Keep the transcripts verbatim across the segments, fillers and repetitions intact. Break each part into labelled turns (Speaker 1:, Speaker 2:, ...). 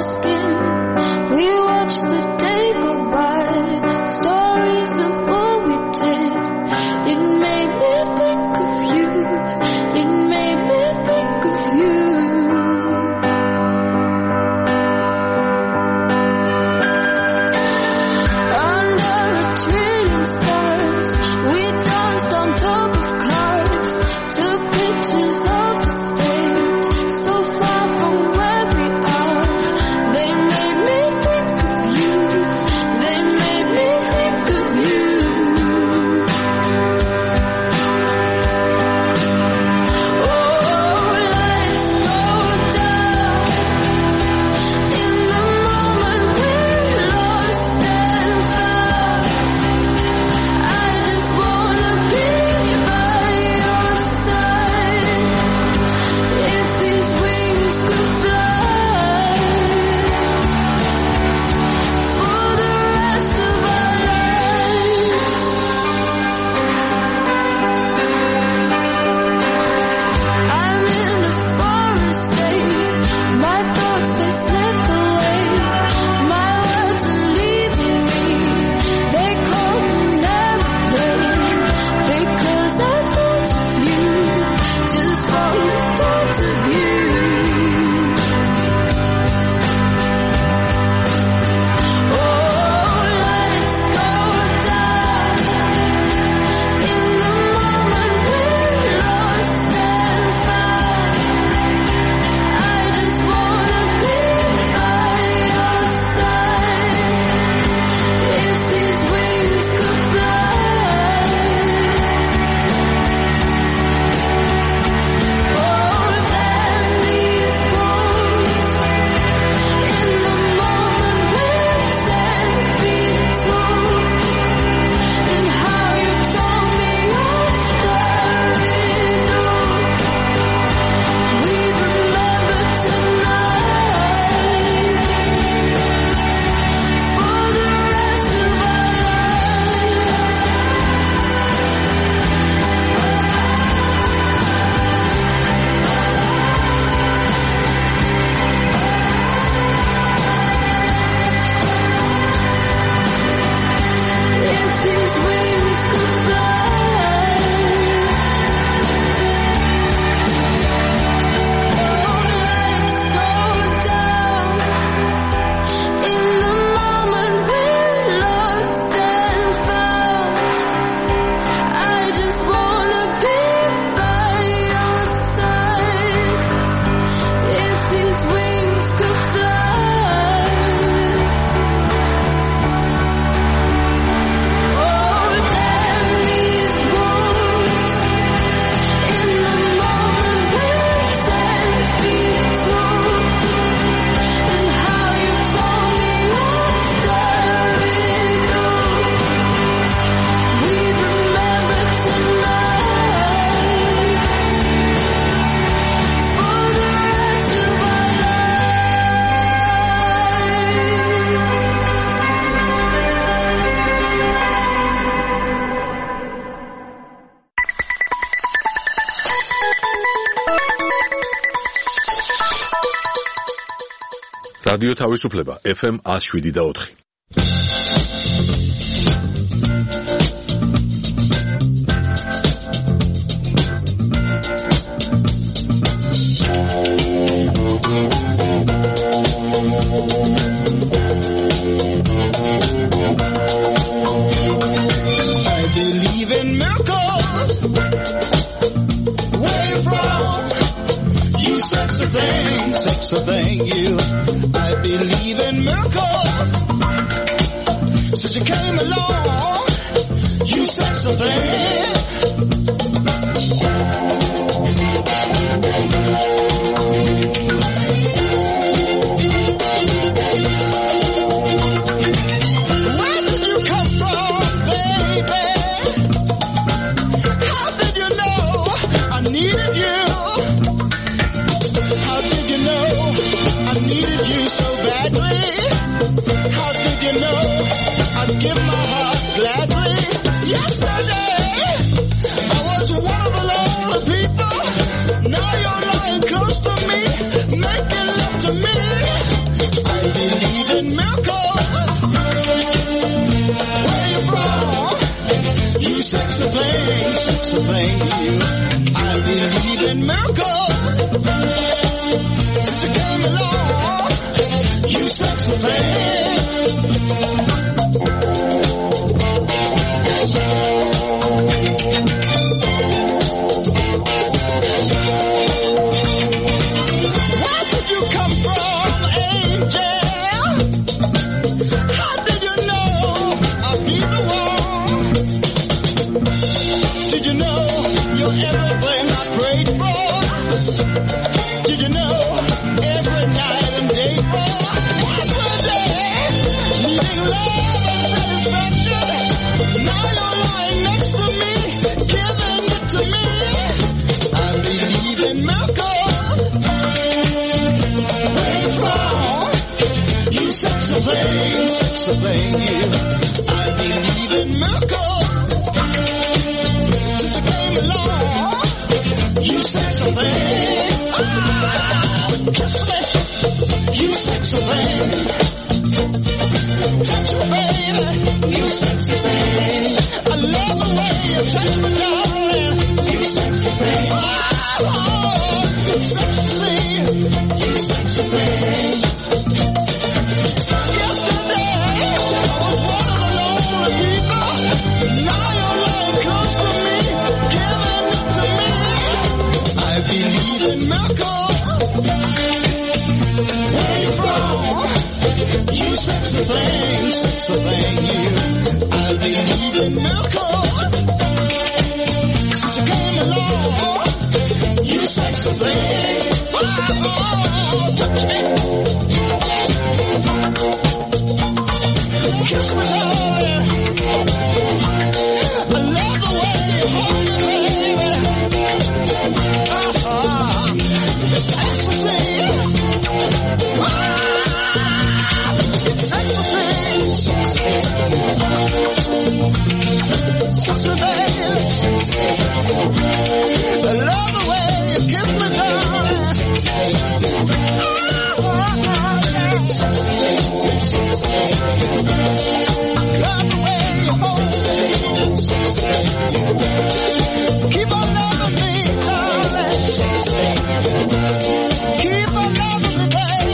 Speaker 1: რადიო თავისუფლება ეფ ემ one oh seven და four.
Speaker 2: I believe in miracles. Where from? You sexy thing, sexy thing, you. I believe in miracles. Since you came along, you sexy thing. Where did you come from, baby? How did you know I needed you? How did you know I needed you so badly? How did you know I'd give my heart gladly? Yesterday I was one of the lonely people. Now you're lying close to me, making love to me. I sexy thing, you. I believe in miracles. Since you came along, you sexy thing. Where did you come from, angel? How did you know I'd be the one? Did you know you're everything I prayed for? Did you know every night and day for? Every day, needing love and satisfaction. Now you're lying next to me, giving it to me. I believe in miracles. Where you from? You sexy thing, sexy thing, you. I believe in miracles. Since you came along, you sexy thing. Ah, kiss me, you sexy thing. Touch me, baby, you sexy thing. I love the way you touch me, darling. You sexy thing. Oh, you sexy, you sexy thing. Yesterday, I was one of the lonely people. Now you're lying close to me, giving it to me. I believe in miracles. Where you from? You sexy thing, sexy thing, you. I believe in miracles. Since you came along, you sexy thing. Oh, touch me. Kiss me, darling. I love the way you hold me, baby. Ah, it's ecstasy. Ah, it's ecstasy. Sexy, baby. I love the way you kiss me, darling. Love the way you hold me. Keep on loving me, darling. Keep on loving me, baby.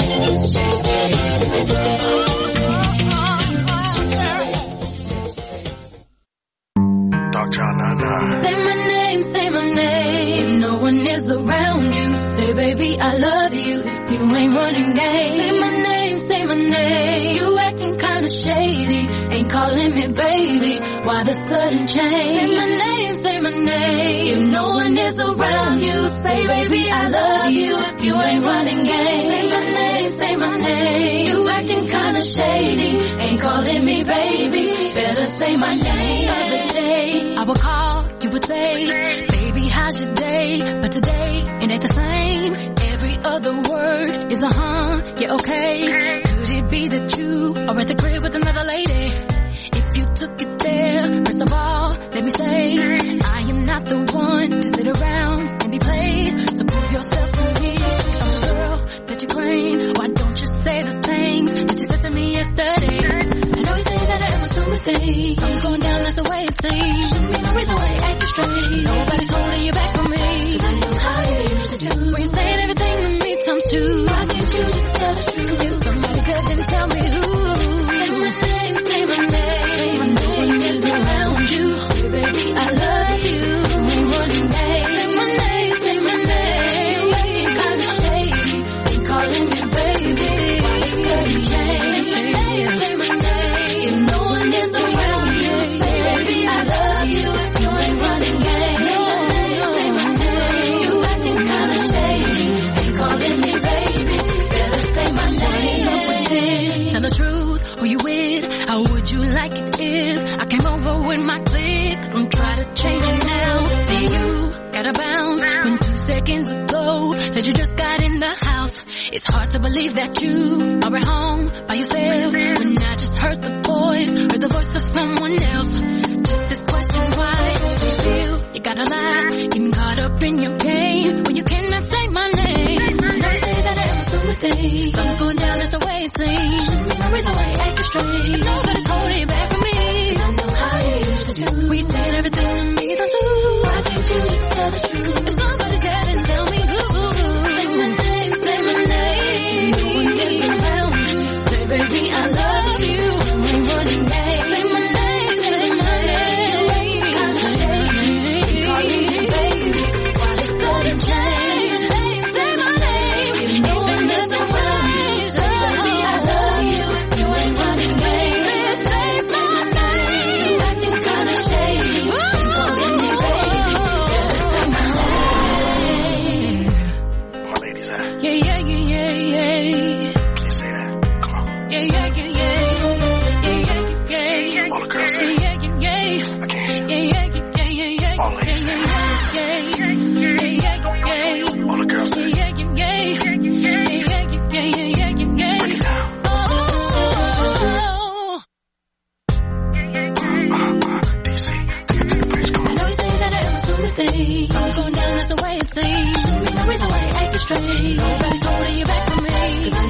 Speaker 3: Dog Child nine nine.
Speaker 4: Say my name, say my name. No one is around you. Say, baby, I love you. If you ain't running game. Say my name, say my name. You acting kinda shady. Ain't calling me baby. Why the sudden change? Say my name, say my name. If no one is around you. Say, baby, I love you. If you ain't running game. Say my name, say my name. You acting kinda shady. Ain't calling me baby. Better say my name. Other day, I would call, you would say, baby, how's your day? But today, it ain't the same. Every other word is a huh, yeah, okay. Could it be that you are at the crib with another lady? If you took it there, first of all, let me say, I am not the one to sit around and be played. So prove yourself to me. I'm the girl that you claim. Why don't you say the things that you said to me yesterday? I know you say that I am assuming things. Something's going down, that's the way it seems. Shouldn't be no reason why you're acting strange. Nobody's holding you back from me. I know how you used to do. When you're saying everything to me times two. Why can't you just tell the truth? If somebody could, then tell me who. Say my name, say my name. No one is around you. Baby, I love you. Ain't running game. Say my name, say my name. You ain't kinda shady. Ain't calling me baby. Why the sudden change? Say my name, say my name. If no one is around you. Say baby, I love you. You ain't running game. Say my name. You acting kinda shady. Ain't calling me baby. Better say my name. Tell the truth, who you with? How would you like it if I came over with my clique? Don't try to change it now. See you gotta bounce when two seconds ago said you just got in the house. It's hard to believe that you are at home by yourself when I just heard the voice, heard the voice of someone else. Just this question, why do you feel you gotta lie? Getting caught up in your game when you cannot say my name. I know you say that I am assuming things. Something's going down, that's the way it seems. Shouldn't be no reason why you're acting strange. If nobody's holding you back from me, I know how you used to do. We said everything to me, don't you? yeah.
Speaker 3: Can you say that? Come on.
Speaker 4: Yeah, yeah, yeah, yeah. Yeah, yeah, yeah, yeah.
Speaker 3: All the girls say
Speaker 4: yeah, yeah, yeah, yeah.
Speaker 3: I can't.
Speaker 4: Yeah, yeah, yeah, yeah, yeah.
Speaker 3: All ladies say
Speaker 4: yeah, yeah, yeah, yeah, yeah.
Speaker 3: All the girls say
Speaker 4: yeah, yeah, yeah, yeah, yeah, yeah, yeah, yeah, yeah.
Speaker 3: break it down.
Speaker 4: Oh,
Speaker 3: Uh, uh, D C, take it to the bridge. Come
Speaker 4: I
Speaker 3: on.
Speaker 4: know you say that I am assuming things. I'm going down, that's the way it seems. Show me no reason why you acting strange. Nobody's holding you back from me. 'Cause I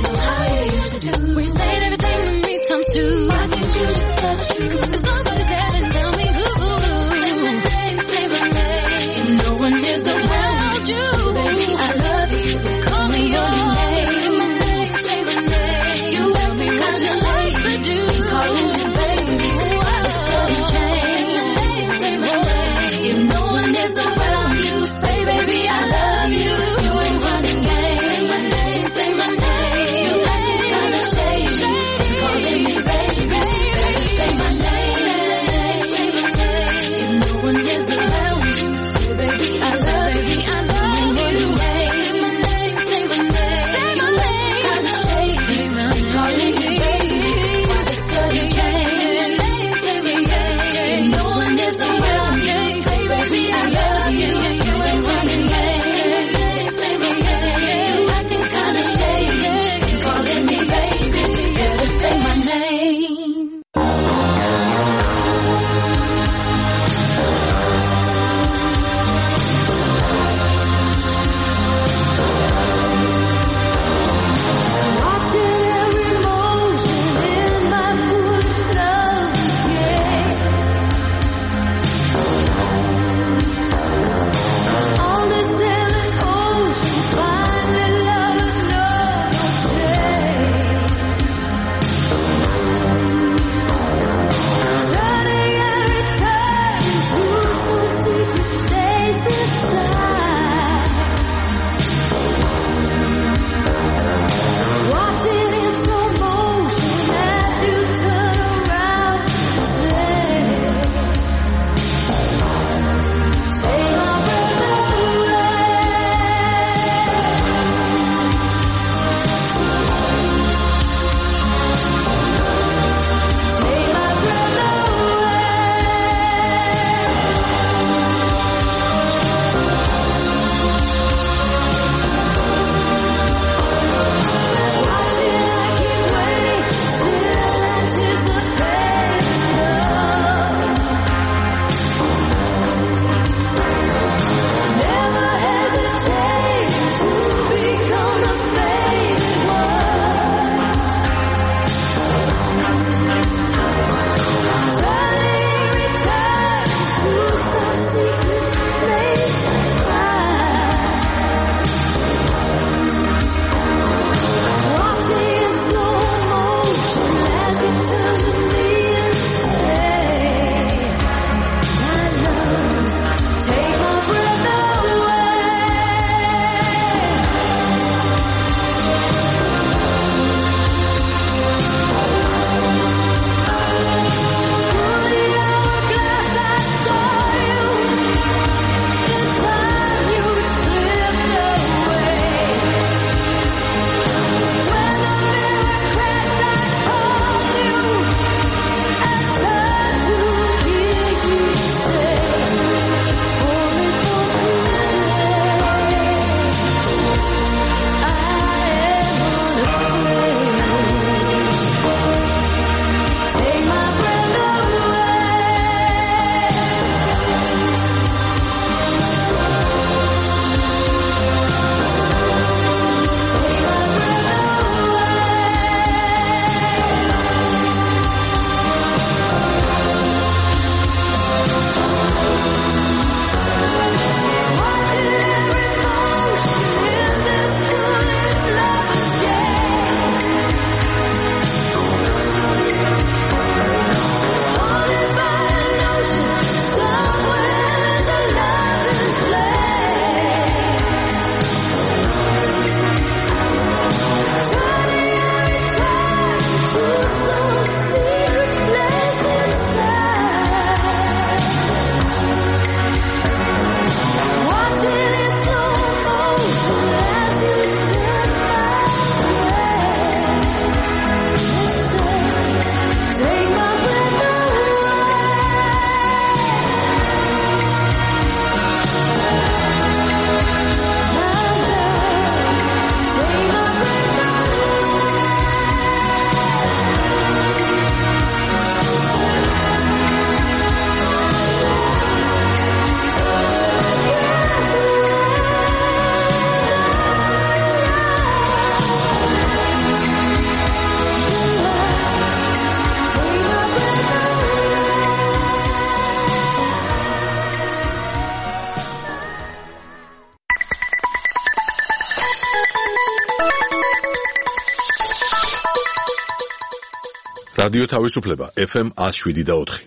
Speaker 1: რადიო თავისუფლება ეფ ემ one oh seven და four.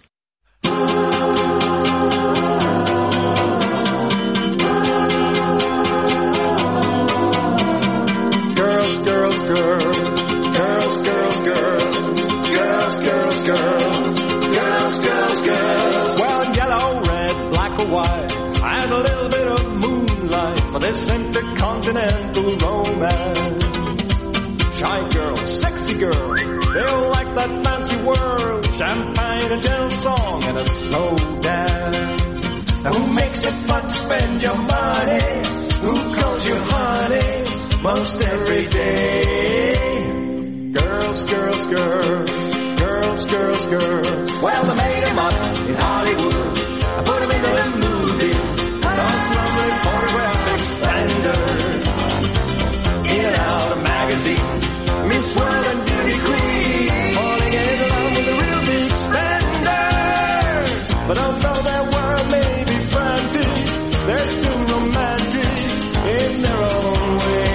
Speaker 5: Girls, girls, girls, girls, girls, girls, girls, girls, girls, girls, girls, girls. Well, yellow, red, black or white, and a little bit of moonlight for this intercontinental romance. Shy girl, sexy girl, they all like that fancy world, champagne, a gentle song, and a slow dance. Now who makes it fun to spend your money? Who calls you honey most every day? Girls, girls, girls, girls, girls, girls. Well, they made them up in Hollywood. I put them into the movies. Those lovely photographic standards. In and out of magazines. Miss World and Beauty Queen. Falling in love with the real big standards. But although their world may be frantic, they're still romantic in their own way.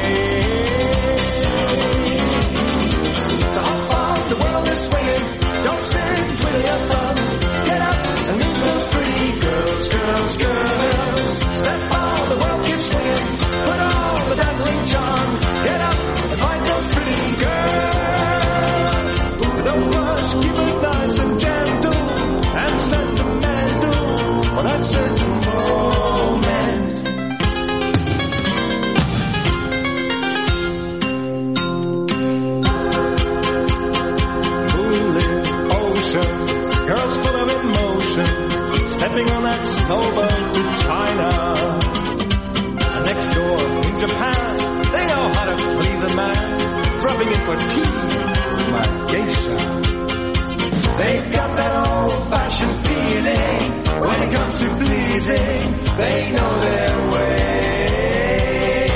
Speaker 5: So hop on, the world is swinging. Don't sit twiddling your thumbs. Get up and meet those pretty girls, girls, girls. Step on, the world keeps swinging. Put on the dazzling charm. Get up and find those pretty girls. Ooh, don't rush, keep it nice and gentle and sentimental for that certain moment. Moonlit oceans, girls full of emotion, stepping on that snowboat to China. And next door in Japan, they know how to please a man, dropping in for tea, my geisha. They've got that old-fashioned feeling. When it comes to pleasing, they know their way.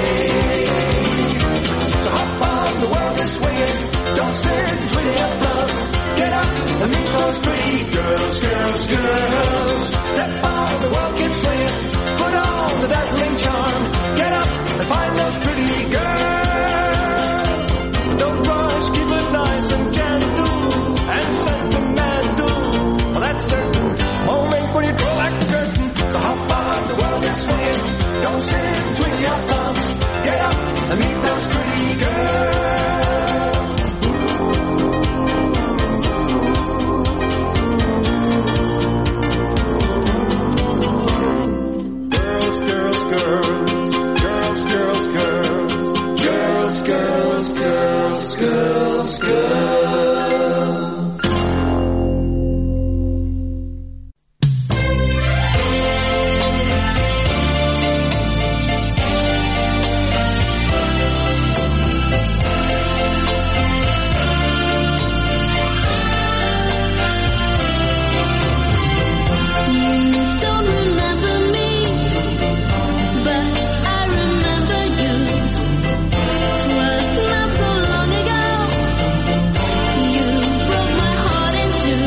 Speaker 5: So hop on, the world is swinging. Don't sit twiddling your thumbs. Get up and meet those pretty girls, girls, girls. Step on, the world keeps swinging. Put on the dazzling charm. Get up and find those pretty girls. Don't rush, keep it nice and gentle and sentimental. Well, that's certain. Moment when you draw back the curtain. So hop on, the world is swinging. Don't sit, twiddle your thumbs. Get up and meet those pretty girls. Girls, girls, girls, girls, girls, girls, girls, girls, girls, girls, girls.
Speaker 4: Don't remember me, but I remember you. 'Twas not so long ago. You broke my heart in two.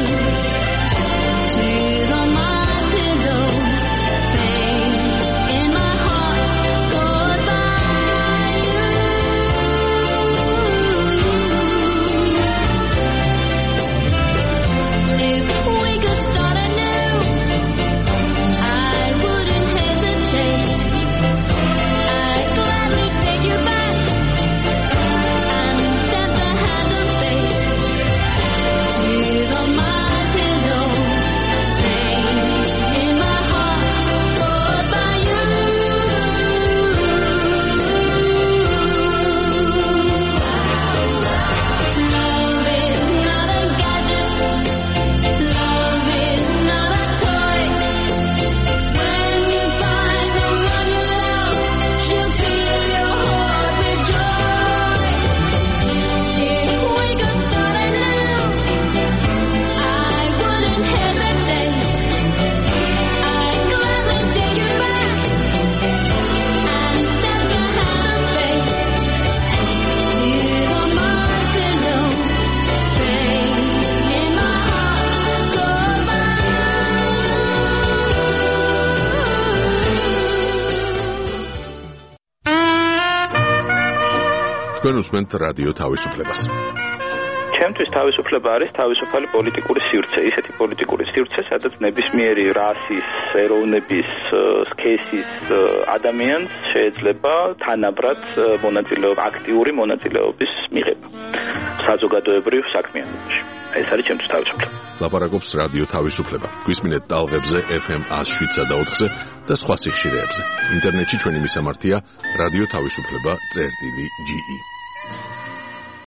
Speaker 4: Tears on my pillow, pain in my heart caused by you. If we could start anew, I wouldn't hesitate. I'd gladly take you back and tempt the hand of fate. Tears on my pillow, pain in my heart caused by you. Love is not a gadget. Love is not a toy. When you find the one you love, she'll fill your heart with joy. If we could start anew, I wouldn't hesitate. I'd gladly take you back and tempt the hand of fate. Tears on my pillow, pain in my heart caused by
Speaker 1: თქვენ უსმენთ რადიო თავისუფლებას.
Speaker 6: ჩემთვის თავისუფლება არის თავისუფალი პოლიტიკური სივრცე, ისეთი პოლიტიკური სივრცე, სადაც ნებისმიერი რასის, ეროვნების, სქესის ადამიანს შეიძლება თანაბრად მონაწილეობა, აქტიური მონაწილეობის მიღება საზოგადოებრივ საქმიანობაში. ეს არის ჩემთვის თავისუფლება.
Speaker 1: ლაპარაკობს რადიო თავისუფლება. გვისმინეთ ტალღებზე ეფ ემ one oh seven point four-ზე და სხვა სიხშირეებზე. ინტერნეტში ჩვენი მისამართია რადიო თავისუფლება წერტილი ჯი ი.